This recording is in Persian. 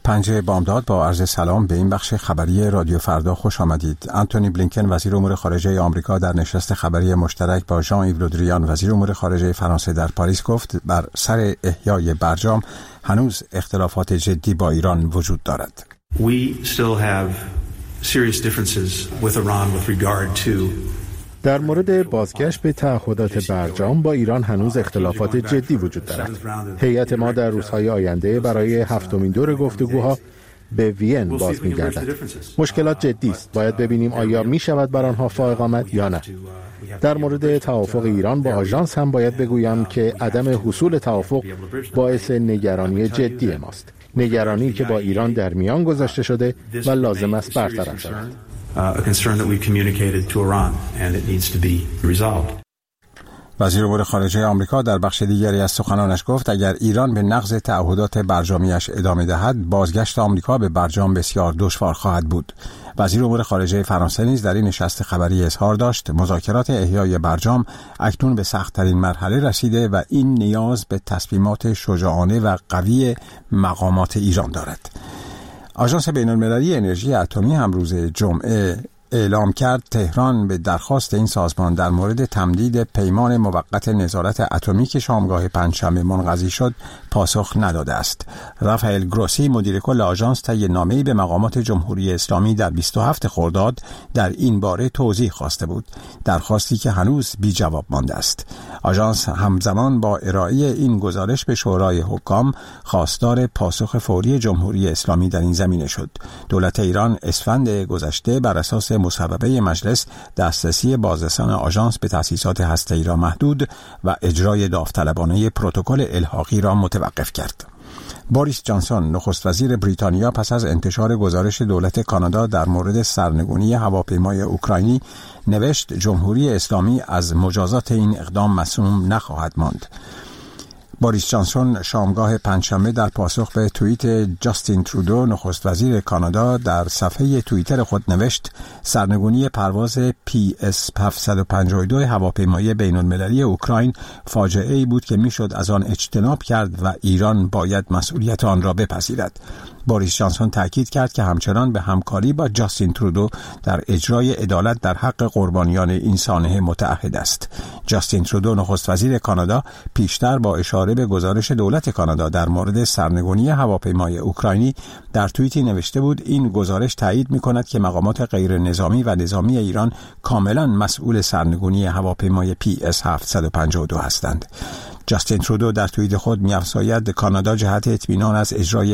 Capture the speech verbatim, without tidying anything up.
پنجه بامداد با عرض سلام به این بخش خبری رادیو فردا خوش آمدید. آنتونی بلینکن وزیر امور خارجه آمریکا در نشست خبری مشترک با ژان ایو لودریان وزیر امور خارجه فرانسه در پاریس گفت بر سر احیای برجام هنوز اختلافات جدی با ایران وجود دارد. We still have serious differences with Iran with regard to در مورد بازگشت به تعهدات برجام با ایران هنوز اختلافات جدی وجود دارد. هیئت ما در روزهای آینده برای هفتمین دور گفتگوها به وین باز می‌گردد. مشکلات جدی است. باید ببینیم آیا می‌شود بر آنها فائق آمد یا نه. در مورد توافق ایران با آژانس هم باید بگویم که عدم حصول توافق باعث نگرانی جدی ماست. نگرانی که با ایران در میان گذاشته شده و لازم است برطرف شود. وزیر امور خارجه آمریکا در بخش دیگری از سخنانش گفت اگر ایران به نقض تعهدات برجامیش ادامه دهد بازگشت آمریکا به برجام بسیار دشوار خواهد بود. وزیر امور خارجه فرانسه نیز در این نشست خبری اظهار داشت مذاکرات احیای برجام اکنون به سخت‌ترین مرحله رسیده و این نیاز به تصمیمات شجاعانه و قوی مقامات ایران دارد. آژانس بین‌المللی انرژی اتمی هم روز جمعه اعلام کرد تهران به درخواست این سازمان در مورد تمدید پیمان موقت نظارت اتمی که شامگاه پنجشنبه منقضی شد پاسخ نداده است. رافائل گروسی مدیر کل آژانس طی نامه‌ای به مقامات جمهوری اسلامی در بیست و هفتم خرداد در این باره توضیح خواسته بود، درخواستی که هنوز بی جواب مانده است. آژانس همزمان با ارائه این گزارش به شورای حکام خواستار پاسخ فوری جمهوری اسلامی در این زمینه شد. دولت ایران اسفند گذشته بر اساس مصوبه مجلس دسترسی بازرسان آژانس به تأسیسات هسته‌ای را محدود و اجرای داوطلبانه پروتکل الحاقی را متوقف کرد. بوریس جانسون نخست وزیر بریتانیا پس از انتشار گزارش دولت کانادا در مورد سرنگونی هواپیمای اوکراینی نوشت جمهوری اسلامی از مجازات این اقدام معصوم نخواهد ماند. بوریس جانسون شامگاه پنجشنبه در پاسخ به توییت جاستین ترودو نخست وزیر کانادا در صفحه توییتر خود نوشت سرنگونی پرواز پی اس هفتصد و پنجاه و دو هواپیمای بین‌المللی اوکراین فاجعه‌ای بود که میشد از آن اجتناب کرد و ایران باید مسئولیت آن را بپذیرد. بوریس جانسون تاکید کرد که همچنان به همکاری با جاستین ترودو در اجرای عدالت در حق قربانیان این سانحه متعهد است. جاستین ترودو نخست وزیر کانادا پیشتر با اشاره به گزارش دولت کانادا در مورد سرنگونی هواپیمای اوکراینی در توییتی نوشته بود این گزارش تایید می‌کند که مقامات غیر نظامی و نظامی ایران کاملا مسئول سرنگونی هواپیمای پی اس هفتصد و پنجاه و دو هستند. جاستین ترودو در توییت خود می‌افزاید کانادا جهت اطمینان از اجرای